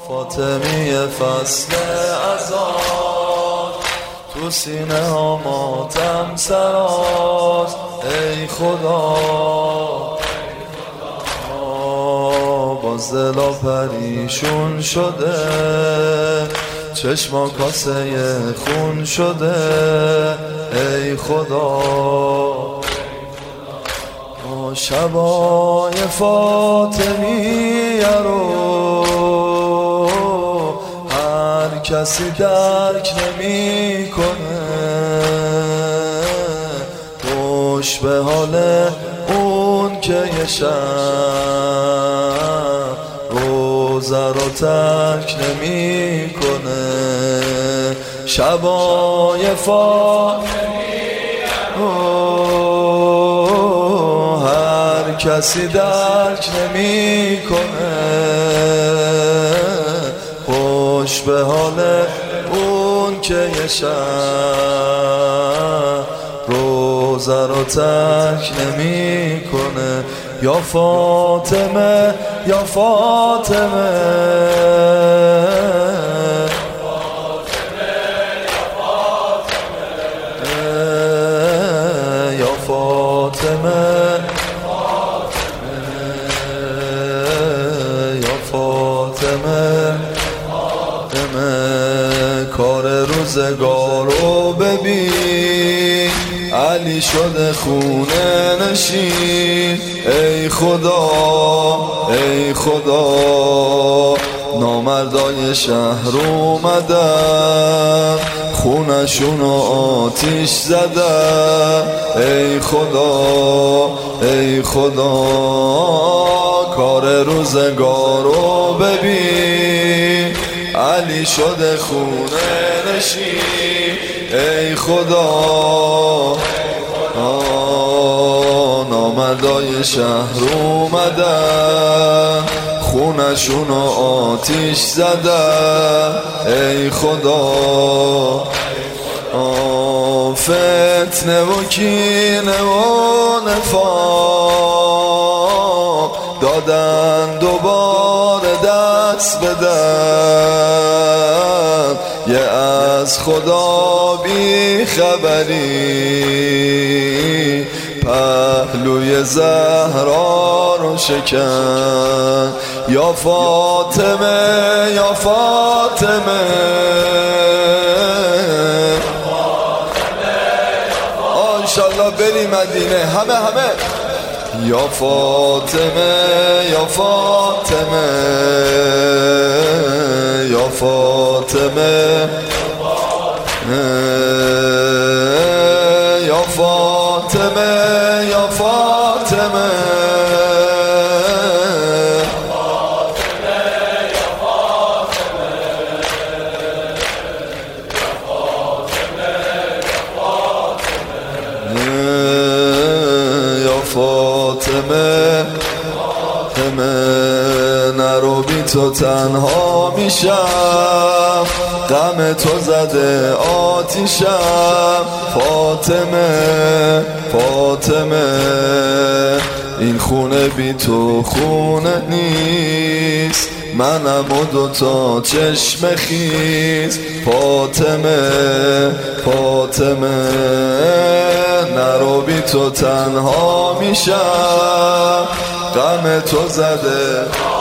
فاطمی فصل ازاد تو سینه ها ماتم سراز. ای خدا باز دلا پریشون شده، چشما کاسه خون شده. ای خدا شبای فاطمیه رو هر کسی درک نمی کنه. خوش به حال اون که یه شب روزه رو ترک نمی کنه. شبای فاطمیه هر کسی درک نمی کنه. خوش به حال اون که یه شب روزه رو ترک نمی کنه. یا فاطمه یا فاطمه یا فاطمه یا فاطمه کار روزگارو ببین، علی شده خونه نشین. ای خدا ای خدا نامردای شهر اومدن، خونشونو آتیش زدن. ای خدا ای خدا کار روزگارو ببین، علی شده خونه نشین. ای خدا نامردای شهر اومدن، خونشونو آتیش زدن. ای خدا فتنه و کینه و نفاق دادن دوباره دست بدن. یه از خدا بی خبری پهلوی زهرا رو شکن. یا فاطمه یا فاطمه انشالله بری مدینه همه. یا فاطمه یا فاطمه یا فاطمه یا فاطمه یا فاطمه فاطمه نرو بی تو تنها میشم، غم تو زده آتیشم. فاطمه فاطمه این خونه بی تو خونه نیست، منم و دوتا چشم خیز. فاطمه فاطمه نرو بی تو تنها میشم، غم تو زده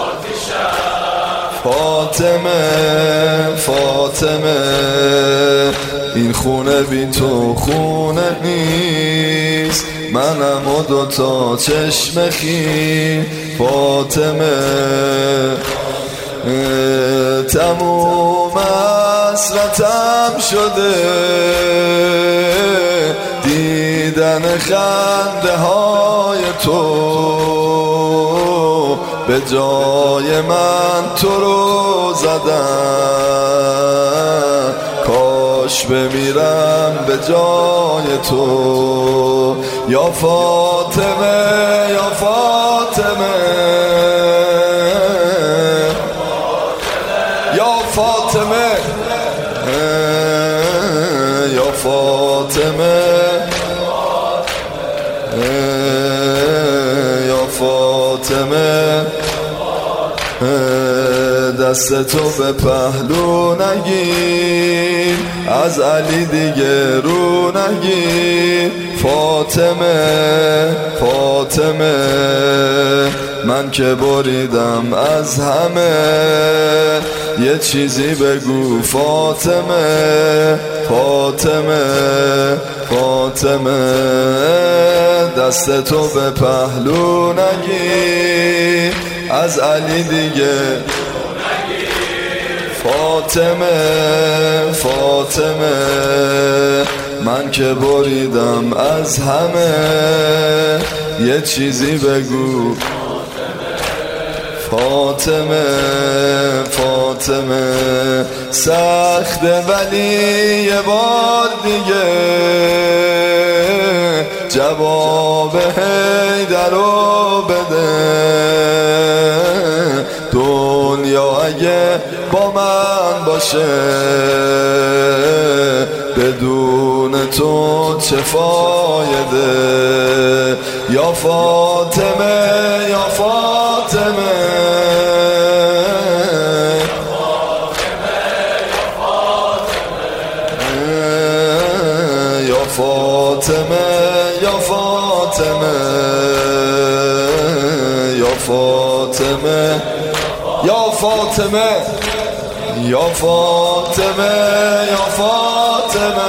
فاطمه فاطمه این خونه بی تو خونه نیست، منم و دوتا چشم خیز. فاطمه تموم حسرتم شده دیدن خنده های تو، به جای من تو رو زدن. کاش بمیرم به جای تو. یا فاطمه یا فاطمه یا فاطمه یا فاطمه یا فاطمه دست تو به پهلو نگیر، از علی دیگه رو نگیر. فاطمه فاطمه من که بریدم از همه، یه چیزی بگو فاطمه فاطمه فاطمه. دست تو به پهلو نگیر، از علی دیگه فاطمه فاطمه من که بریدم از همه، یه چیزی بگو فاطمه فاطمه. سخته ولی یه بار دیگه جواب حیدرو بده. دنیا اگه با من باشه، بدون تو چه فایده؟ یا فاطمه یا فاطمه یا فاطمه یا فاطمه یا فاطمه یا فاطمه یا فاطمه یا فاطمه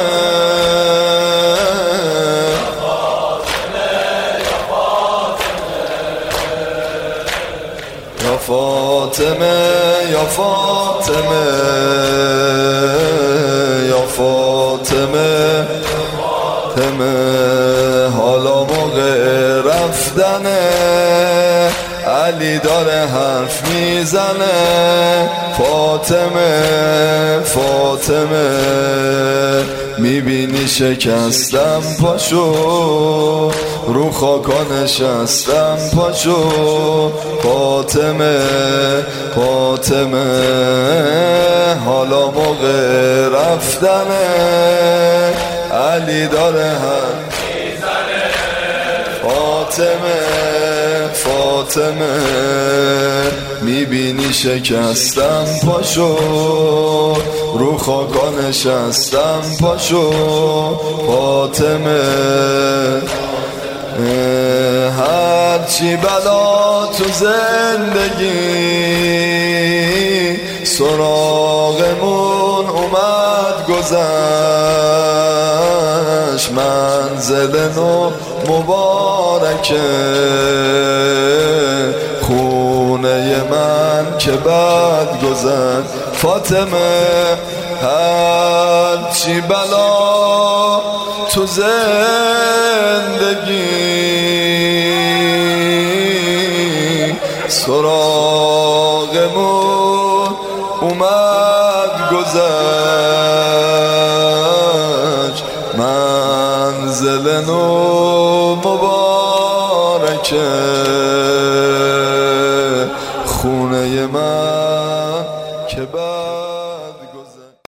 یا فاطمه یا فاطمه یا فاطمه حالا موقع رفتنه، علی داره حرف میزنه. فاطمه فاطمه میبینی شکستم پاشو، رو خاکا نشستم پاشو. فاطمه فاطمه حالا موقع رفتنه، علی داره حرف میزنه. فاطمه فاطمه میبینی شکستم پاشو، رو خاکا نشستم پاشو. فاطمه هرچی بلا تو زندگی سراغمون اومد گذشت، منزل نو مبارکه خونه من که بد گذشت. فاطمه هرچی بلا تو زندگی سراغمون اومد گذشت، منزل نو مبارکه خونه